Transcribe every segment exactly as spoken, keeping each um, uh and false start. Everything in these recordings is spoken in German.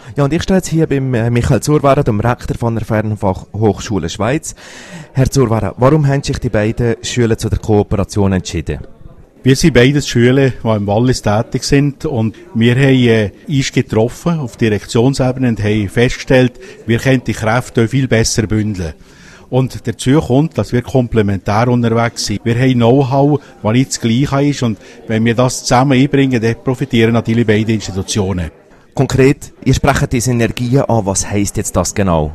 Ja, und ich stehe jetzt hier beim äh, Michael Zurwara, dem Rektor von der Fernfachhochschule Schweiz. Herr Zurwara, warum haben sich die beiden Schulen zu der Kooperation entschieden? Wir sind beides Schulen, die im Wallis tätig sind, und wir haben äh, uns getroffen auf Direktionsebene und haben festgestellt, wir können die Kräfte viel besser bündeln. Und dazu kommt, dass wir komplementär unterwegs sind. Wir haben Know-how, das nicht das Gleiche ist, und wenn wir das zusammen einbringen, dann profitieren natürlich beide Institutionen. Konkret, ihr sprecht die Synergien an. Was heisst jetzt das genau?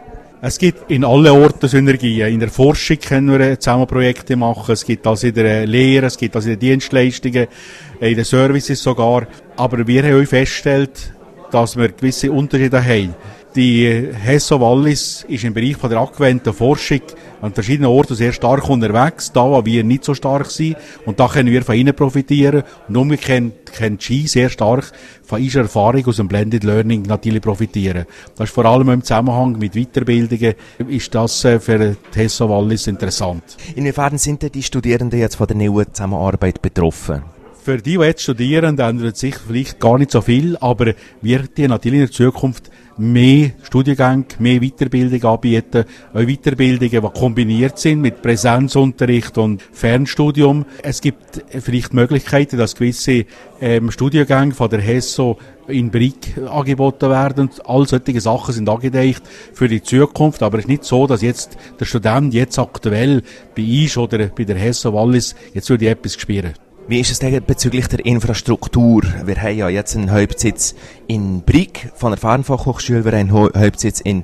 Es gibt in allen Orten Synergien. In der Forschung können wir zusammen Projekte machen. Es gibt das in der Lehre, es gibt das in den Dienstleistungen, in den Services sogar. Aber wir haben auch festgestellt, dass wir gewisse Unterschiede haben. Die Hesso Wallis ist im Bereich von der angewandten Forschung an verschiedenen Orten sehr stark unterwegs, da wo wir nicht so stark sind, und da können wir von ihnen profitieren, und umgekehrt können die sehr stark von ihrer Erfahrung aus dem Blended Learning natürlich profitieren. Das ist vor allem im Zusammenhang mit Weiterbildungen ist das für die Hesso Wallis interessant. Inwiefern sind denn die Studierenden jetzt von der neuen Zusammenarbeit betroffen? Für die, die jetzt studieren, ändert sich vielleicht gar nicht so viel, aber wir die natürlich in der Zukunft mehr Studiengänge, mehr Weiterbildung anbieten, auch Weiterbildungen, die kombiniert sind mit Präsenzunterricht und Fernstudium. Es gibt vielleicht Möglichkeiten, dass gewisse ähm, Studiengänge von der Hesso in Brick angeboten werden. All solche Sachen sind angedacht für die Zukunft, aber es ist nicht so, dass jetzt der Student jetzt aktuell bei uns oder bei der Hesso Wallis jetzt würde etwas spüren. Wie ist es denn bezüglich der Infrastruktur? Wir haben ja jetzt einen Hauptsitz in Brieg von der Fernfachhochschule, wir haben einen Hauptsitz in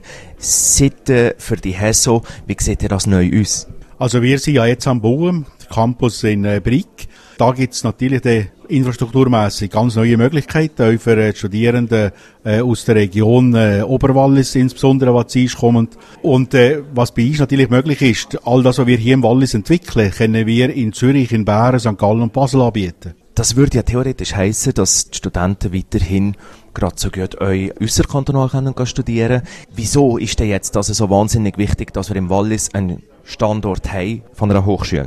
Sitten für die Hesso. Wie sieht ihr das neu aus? Also wir sind ja jetzt am Bauen, der Campus in äh, Brieg. Da gibt es natürlich die infrastrukturmässig ganz neue Möglichkeiten, auch für Studierende äh, aus der Region äh, Oberwallis insbesondere, was zu uns kommen. Und äh, was bei uns natürlich möglich ist, all das, was wir hier im Wallis entwickeln, können wir in Zürich, in Bern, Sankt Gallen und Basel anbieten. Das würde ja theoretisch heissen, dass die Studenten weiterhin gerade so gut euch ausserkantonal können studieren. Wieso ist denn jetzt das so wahnsinnig wichtig, dass wir im Wallis einen Standort haben von einer Hochschule?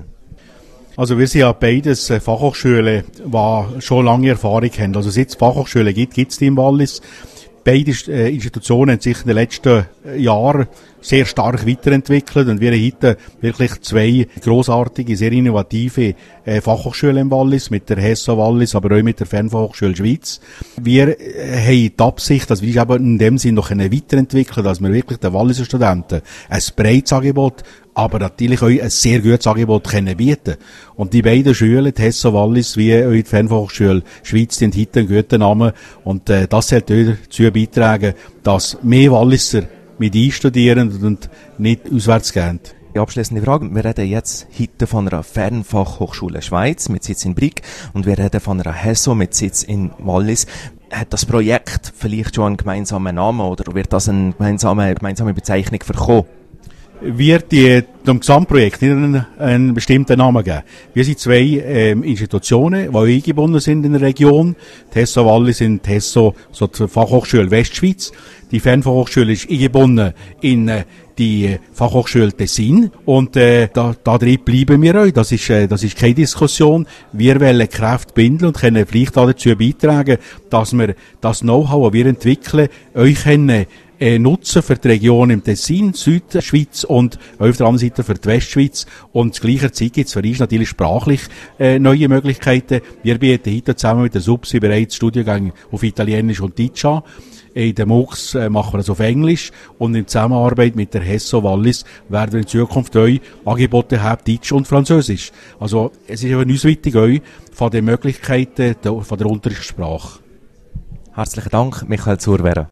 Also wir sind ja beides äh, Fachhochschulen, die schon lange Erfahrung haben. Also seit es Fachhochschulen gibt, gibt es die im Wallis. Beide äh, Institutionen haben sich in den letzten äh, Jahren sehr stark weiterentwickelt, und wir haben heute wirklich zwei grossartige, sehr innovative äh, Fachhochschulen im Wallis, mit der Hesso Wallis, aber auch mit der Fernfachhochschule Schweiz. Wir äh, haben die Absicht, dass wir eben in dem Sinne noch weiterentwickeln, dass wir wirklich den Walliser Studenten ein breites Angebot, aber natürlich auch ein sehr gutes Angebot können bieten. Und die beiden Schulen, die Hesso Wallis wie auch die Fernfachhochschule Schweiz, die haben heute einen guten Namen, und äh, das sollte dazu beitragen, dass mehr Walliser mit einstudieren und nicht auswärts gehen. Die abschließende Frage. Wir reden jetzt heute von einer Fernfachhochschule Schweiz mit Sitz in Brieg, und wir reden von einer Hesso mit Sitz in Wallis. Hat das Projekt vielleicht schon einen gemeinsamen Namen, oder wird das eine gemeinsame, gemeinsame Bezeichnung bekommen? Wird die, dem Gesamtprojekt nicht einen, einen bestimmten Namen geben. Wir sind zwei ähm, Institutionen, die eingebunden sind in der Region. Die Hesso Wallis sind die Hesso, so die Fachhochschule Westschweiz. Die Fernfachhochschule ist eingebunden in äh, die Fachhochschule Tessin, und äh, da, da drin bleiben wir auch. Das ist, äh, das ist keine Diskussion. Wir wollen Kräfte bündeln und können vielleicht auch dazu beitragen, dass wir das Know-how, das wir entwickeln, euch können äh, nutzen für die Region im Tessin, Südschweiz und auf der anderen Seite für die Westschweiz. Und zu gleicher Zeit gibt es für uns natürlich sprachlich äh, neue Möglichkeiten. Wir bieten heute zusammen mit der Subsi bereits Studiengänge auf Italienisch und Deutsch an. In den M O O Cs äh, machen wir das auf Englisch, und in Zusammenarbeit mit der Hesso Wallis werden wir in Zukunft euch Angebote haben, Deutsch und Französisch. Also es ist für uns wichtig, euch von den Möglichkeiten der, von der Unterrichtssprache. Herzlichen Dank, Michael Zurwara.